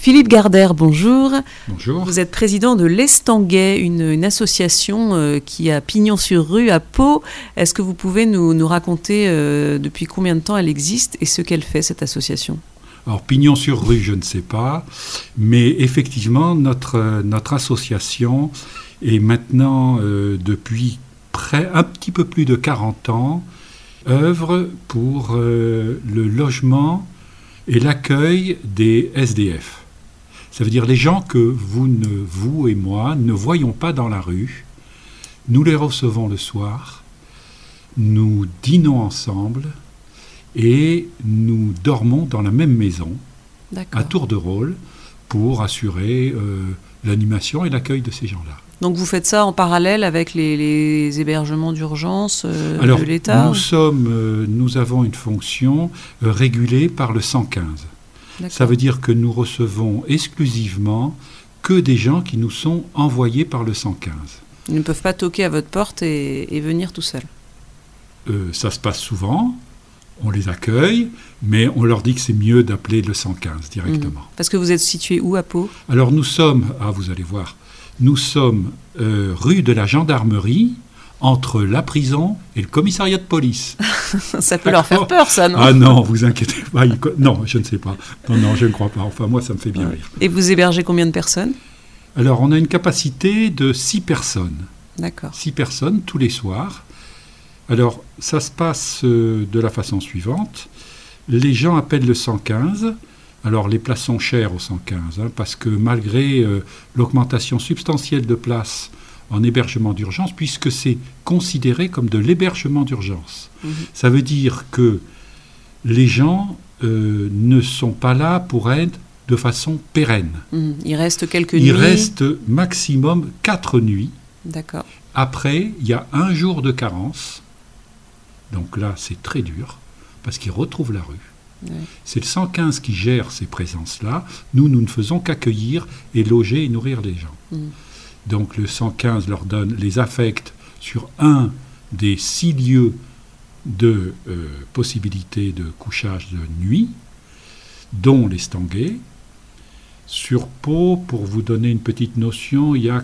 Philippe Gardère, bonjour. Bonjour. Vous êtes président de l'Estanguet, une association qui a pignon sur rue à Pau. Est-ce que vous pouvez nous raconter depuis combien de temps elle existe et ce qu'elle fait, cette association ? Alors, pignon sur rue, je ne sais pas, mais effectivement, notre association est maintenant, depuis un petit peu plus de 40 ans, œuvre pour le logement et l'accueil des SDF. Ça veut dire les gens que vous et moi ne voyons pas dans la rue. Nous les recevons le soir, nous dînons ensemble et nous dormons dans la même maison, à tour de rôle, pour assurer l'animation et l'accueil de ces gens-là. Donc vous faites ça en parallèle avec les hébergements d'urgence de l'État ? Nous avons une fonction régulée par le 115. Ça veut dire que nous recevons exclusivement que des gens qui nous sont envoyés par le 115. Ils ne peuvent pas toquer à votre porte et venir tout seuls. Ça se passe souvent, on les accueille, mais on leur dit que c'est mieux d'appeler le 115 directement. Parce que vous êtes situé où à Pau ? Alors nous sommes, vous allez voir, nous sommes rue de la Gendarmerie, entre la prison et le commissariat de police. Ça peut leur faire peur, ça, non ? Ah non, vous inquiétez pas. Non, je ne sais pas. Non, je ne crois pas. Enfin, moi, ça me fait bien rire. Et vous hébergez combien de personnes ? Alors, on a une capacité de 6 personnes. D'accord. 6 personnes tous les soirs. Alors, ça se passe de la façon suivante. Les gens appellent le 115. Alors, les places sont chères au 115, parce que malgré l'augmentation substantielle de places en hébergement d'urgence, puisque c'est considéré comme de l'hébergement d'urgence. Ça veut dire que les gens ne sont pas là pour être de façon pérenne. Il reste quelques nuits. Il reste maximum 4 nuits. D'accord. Après, il y a 1 jour de carence. Donc là, c'est très dur, parce qu'ils retrouvent la rue. Oui. C'est le 115 qui gère ces présences-là. Nous ne faisons qu'accueillir et loger et nourrir les gens. Donc le 115 leur donne les affects sur un des 6 lieux de possibilité de couchage de nuit, dont l'Estanguet. Sur Pau, pour vous donner une petite notion, il y a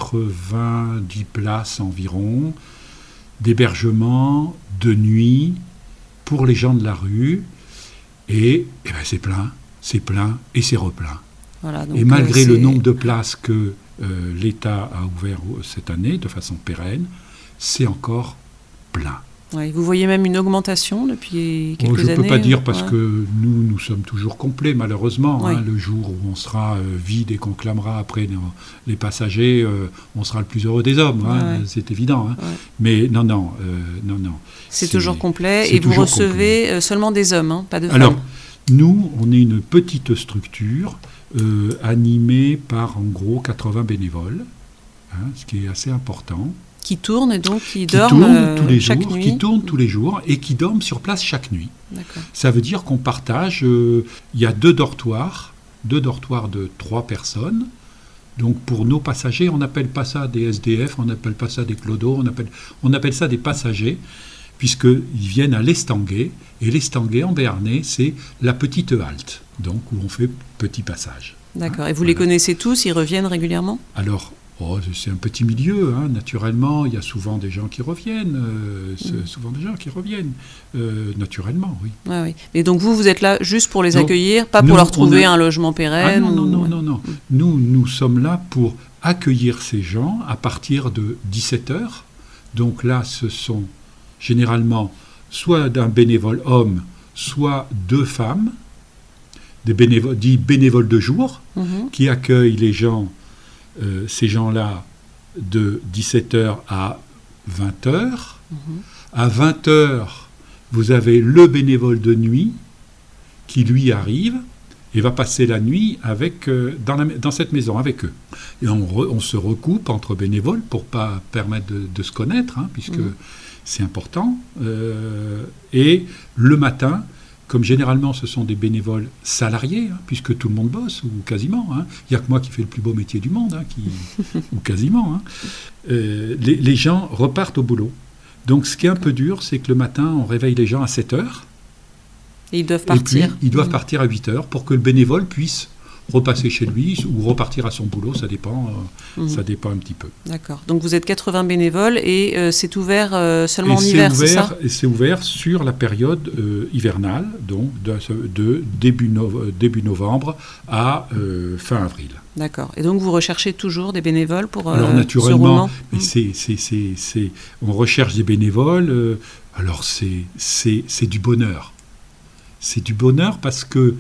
90 places environ d'hébergement de nuit pour les gens de la rue. Et c'est plein et c'est replein. Voilà, donc et malgré le nombre de places que l'État a ouvert cette année de façon pérenne, c'est encore plein. Ouais, vous voyez même une augmentation depuis quelques années ? Je ne peux pas dire parce que nous sommes toujours complets, malheureusement. Le jour où on sera vide et qu'on clamera après les passagers, on sera le plus heureux des hommes, c'est évident. Mais non. C'est toujours complet et vous recevez seulement des hommes, pas de femmes. Alors, nous, on est une petite structure animée par en gros 80 bénévoles, ce qui est assez important. Qui tournent et donc qui dorment chaque nuit. Qui tournent tous les jours et qui dorment sur place chaque nuit. D'accord. Ça veut dire qu'on partage, il y a 2 dortoirs de 3 personnes. Donc pour nos passagers, on n'appelle pas ça des SDF, on n'appelle pas ça des clodos, on appelle ça des passagers, puisqu'ils viennent à l'Estanguet. Et l'Estanguet en béarnais, c'est la petite halte, donc où on fait petit passage. D'accord. Et vous les connaissez tous, ils reviennent régulièrement ? Alors, c'est un petit milieu, naturellement, il y a souvent des gens qui reviennent, naturellement, oui. Oui. Et donc vous êtes là juste pour les accueillir, pas pour leur trouver un logement pérenne ? Non. Nous sommes là pour accueillir ces gens à partir de 17h. Donc là, ce sont généralement soit d'un bénévole homme, soit 2 femmes, des bénévoles de jour, qui accueillent les gens. Ces gens-là de 17h à 20h. À 20h, vous avez le bénévole de nuit qui, lui, arrive et va passer la nuit dans cette maison avec eux. Et on se recoupe entre bénévoles pour pas permettre de se connaître, puisque c'est important. Et le matin, comme généralement ce sont des bénévoles salariés, puisque tout le monde bosse, ou quasiment. Il n'y a que moi qui fais le plus beau métier du monde, ou quasiment. Les gens repartent au boulot. Donc ce qui est un peu dur, c'est que le matin, on réveille les gens à 7h. Et ils doivent partir. Et puis, ils doivent partir à 8h pour que le bénévole puisse repasser chez lui ou repartir à son boulot, ça dépend un petit peu. D'accord. Donc vous êtes 80 bénévoles et c'est ouvert seulement en hiver, c'est ça ? Et c'est ouvert sur la période hivernale, donc de début novembre à fin avril. D'accord. Et donc vous recherchez toujours des bénévoles pour alors ce naturellement, roulement ? mais on recherche des bénévoles. Alors c'est du bonheur. C'est du bonheur parce que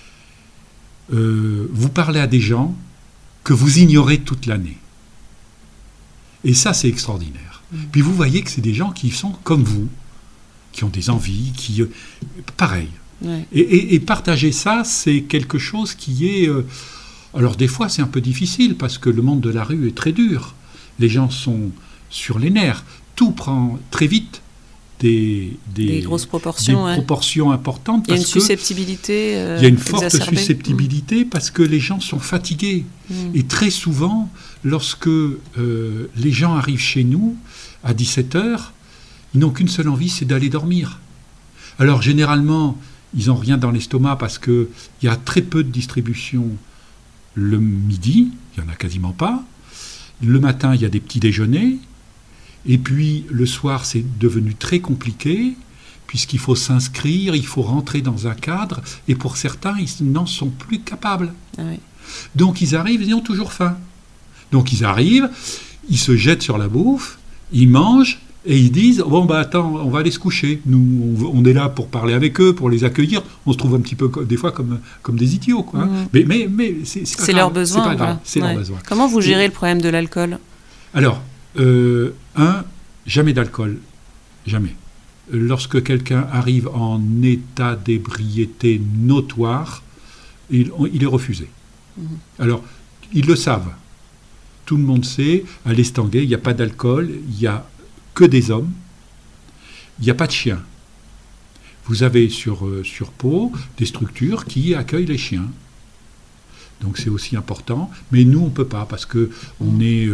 vous parlez à des gens que vous ignorez toute l'année. Et ça, c'est extraordinaire. Puis vous voyez que c'est des gens qui sont comme vous, qui ont des envies, pareil. Ouais. Et partager ça, c'est quelque chose qui est... alors des fois, c'est un peu difficile parce que le monde de la rue est très dur. Les gens sont sur les nerfs. Tout prend très vite des grosses proportions, des proportions importantes. Il y a une susceptibilité il y a une forte exacerbée. susceptibilité parce que les gens sont fatigués. Et très souvent, lorsque les gens arrivent chez nous à 17h, ils n'ont qu'une seule envie, c'est d'aller dormir. Alors généralement, ils n'ont rien dans l'estomac parce qu'il y a très peu de distribution le midi, il n'y en a quasiment pas. Le matin, il y a des petits déjeuners. Et puis, le soir, c'est devenu très compliqué, puisqu'il faut s'inscrire, il faut rentrer dans un cadre, et pour certains, ils n'en sont plus capables. Ah oui. Donc, ils arrivent, ils ont toujours faim. Donc, ils arrivent, ils se jettent sur la bouffe, ils mangent, et ils disent, bon, bah attends, on va aller se coucher. Nous, on est là pour parler avec eux, pour les accueillir. On se trouve un petit peu, des fois, comme des idiots, quoi. Mais c'est leur besoin. C'est pas grave, voilà. c'est leur besoin. Comment vous gérez le problème de l'alcool ? Alors, jamais d'alcool. Jamais. Lorsque quelqu'un arrive en état d'ébriété notoire, il est refusé. Alors, ils le savent. Tout le monde sait, à l'Estanguet, il n'y a pas d'alcool, il n'y a que des hommes, il n'y a pas de chiens. Vous avez sur Pau des structures qui accueillent les chiens. Donc c'est aussi important. Mais nous, on ne peut pas, parce qu'on est...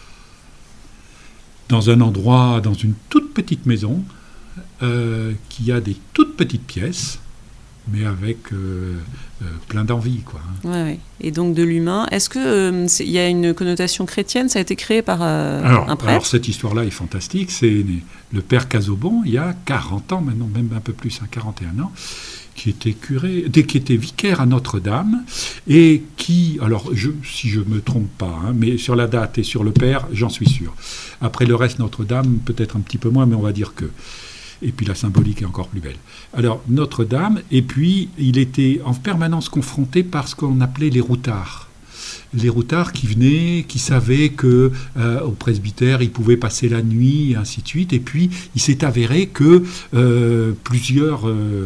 dans un endroit, dans une toute petite maison, qui a des toutes petites pièces, mais avec plein d'envie, quoi. Ouais. Et donc de l'humain. Est-ce qu'il y a une connotation chrétienne ? Ça a été créé par un prêtre ? Alors cette histoire-là est fantastique. C'est le père Casaubon, il y a 40 ans maintenant, même un peu plus, 41 ans, qui était qui était vicaire à Notre-Dame, et qui, alors si je ne me trompe pas, mais sur la date et sur le père, j'en suis sûr. Après le reste, Notre-Dame, peut-être un petit peu moins, mais on va dire que. Et puis la symbolique est encore plus belle. Alors Notre-Dame, et puis il était en permanence confronté par ce qu'on appelait les routards. Les routards qui venaient, qui savaient que au presbytère, ils pouvaient passer la nuit, et ainsi de suite. Et puis il s'est avéré que plusieurs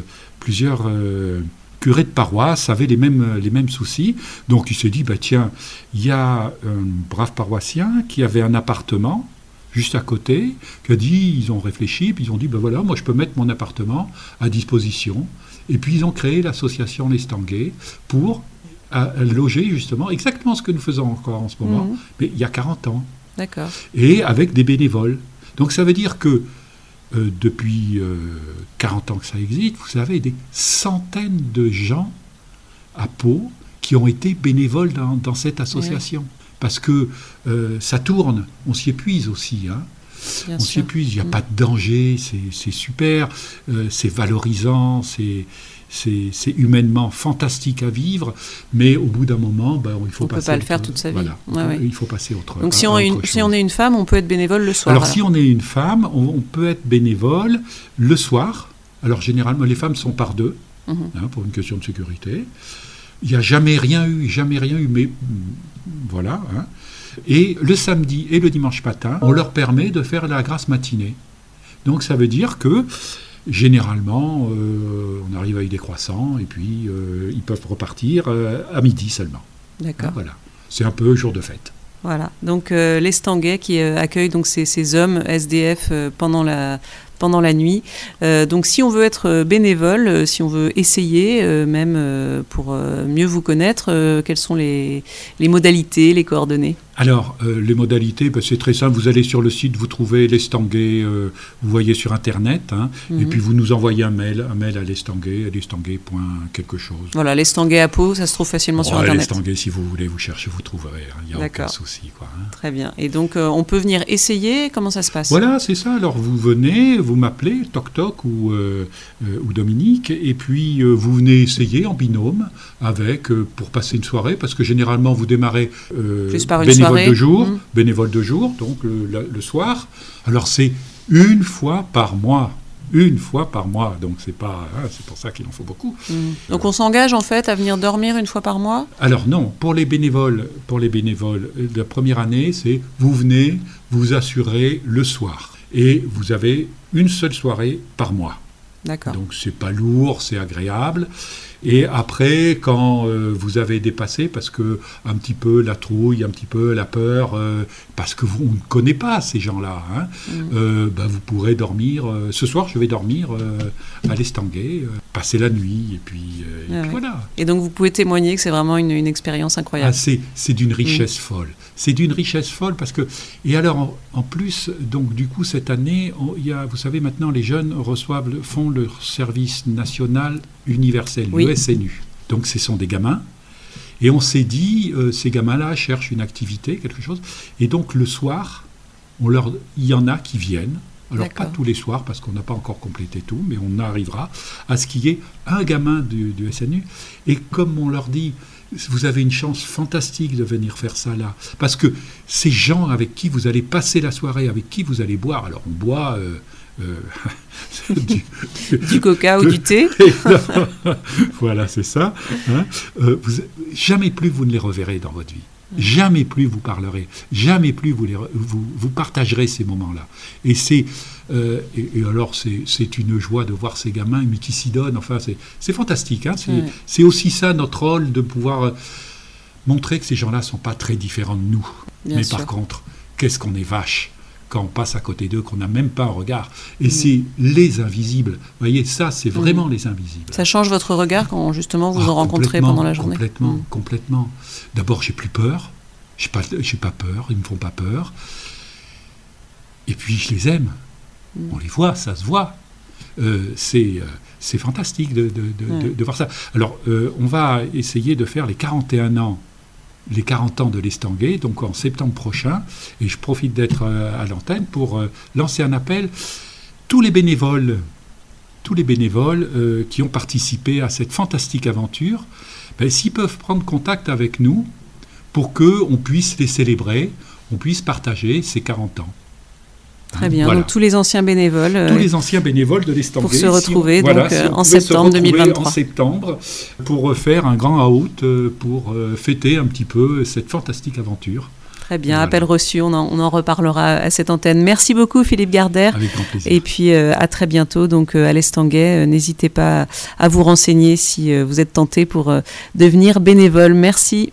curés de paroisse avaient les mêmes soucis. Donc il s'est dit, tiens, il y a un brave paroissien qui avait un appartement juste à côté, qui a dit, ils ont réfléchi, puis ils ont dit, voilà, moi je peux mettre mon appartement à disposition. Et puis ils ont créé l'association l'Estanguet pour loger justement exactement ce que nous faisons encore en ce moment, mais il y a 40 ans. D'accord. Et avec des bénévoles. Donc ça veut dire que depuis 40 ans que ça existe, vous avez des centaines de gens à Pau qui ont été bénévoles dans cette association. Oui. Parce que ça tourne, on s'y épuise aussi. On s'y épuise, il n'y a pas de danger, c'est super, c'est valorisant, c'est humainement fantastique à vivre, mais au bout d'un moment, il faut passer... On ne peut pas le faire toute sa vie. Voilà, il faut passer autre chose. Donc si on est une femme, on peut être bénévole le soir. Alors si on est une femme, on peut être bénévole le soir. Alors généralement, les femmes sont par deux, pour une question de sécurité. Il n'y a jamais rien eu, mais voilà. Et le samedi et le dimanche matin, on leur permet de faire la grasse matinée. Donc ça veut dire que, généralement, on arrive avec des croissants, et puis ils peuvent repartir à midi seulement. D'accord. Voilà. C'est un peu jour de fête. Voilà. Donc l'Estanguet qui accueille donc ces hommes SDF pendant la nuit. Donc si on veut être bénévole, si on veut essayer, même pour mieux vous connaître, quelles sont les modalités, les coordonnées ? Alors, les modalités, c'est très simple. Vous allez sur le site, vous trouvez l'Estanguet, vous voyez sur Internet, et puis vous nous envoyez un mail à l'Estanguet, quelque chose. Voilà, l'Estanguet à Pau, ça se trouve facilement sur Internet. L'Estanguet, si vous voulez, vous cherchez, vous trouverez. Il n'y a aucun souci. Très bien. Et donc, on peut venir essayer. Comment ça se passe ? Voilà, c'est ça. Alors, vous venez, vous m'appelez, Toc Toc ou Dominique, et puis vous venez essayer en binôme pour passer une soirée, parce que généralement, vous démarrez juste par une soirée. Bénévole de jour, donc le soir. Alors, c'est une fois par mois, donc c'est pour ça qu'il en faut beaucoup. Donc on s'engage en fait à venir dormir une fois par mois ? Alors non, pour les bénévoles, de la première année, c'est vous venez, vous assurez le soir, et vous avez une seule soirée par mois. D'accord. Donc c'est pas lourd, c'est agréable. Et après, quand vous avez dépassé, parce que un petit peu la trouille, un petit peu la peur, parce que on ne connaît pas ces gens-là, vous pourrez dormir. Ce soir, je vais dormir à l'Estanguet, passer la nuit, et puis voilà. Et donc, vous pouvez témoigner que c'est vraiment une expérience incroyable. C'est d'une richesse folle. C'est d'une richesse folle parce que... Et alors, en plus, donc du coup, cette année, vous savez, maintenant, les jeunes font leur service national universel, le SNU. Donc, ce sont des gamins. Et on s'est dit, ces gamins-là cherchent une activité, quelque chose. Et donc, le soir, il y en a qui viennent. Alors, pas tous les soirs, parce qu'on n'a pas encore complété tout, mais on arrivera à ce qu'il y ait un gamin du SNU. Et comme on leur dit, vous avez une chance fantastique de venir faire ça là. Parce que ces gens avec qui vous allez passer la soirée, avec qui vous allez boire, alors on boit... du coca ou du thé. Voilà, c'est ça. Jamais plus vous ne les reverrez dans votre vie. Jamais plus vous parlerez. Jamais plus vous partagerez ces moments-là. Et alors c'est une joie de voir ces gamins, mais qui s'y donnent. Enfin, c'est fantastique. C'est aussi ça notre rôle, de pouvoir montrer que ces gens-là ne sont pas très différents de nous. Mais par contre, qu'est-ce qu'on est vache quand on passe à côté d'eux, qu'on n'a même pas un regard. Et c'est les invisibles. Vous voyez, ça, c'est vraiment les invisibles. Ça change votre regard quand, justement, vous en rencontrez pendant la journée ? Complètement. D'abord, j'ai plus peur. J'ai pas peur. Ils me font pas peur. Et puis, je les aime. On les voit, ça se voit. C'est fantastique de voir ça. Alors, on va essayer de faire les 40 ans de l'Estanguet, donc en septembre prochain, et je profite d'être à l'antenne pour lancer un appel. Tous les bénévoles qui ont participé à cette fantastique aventure, s'ils peuvent prendre contact avec nous pour qu'on puisse les célébrer, on puisse partager ces 40 ans. Très bien, voilà. Donc tous les anciens bénévoles de l'Estanguet pour se retrouver en septembre 2023. En septembre, pour faire un grand out, pour fêter un petit peu cette fantastique aventure. Très bien, appel reçu, on en reparlera à cette antenne. Merci beaucoup Philippe Gardère. Avec grand plaisir. Et puis à très bientôt donc à l'Estanguet. N'hésitez pas à vous renseigner si vous êtes tenté pour devenir bénévole. Merci.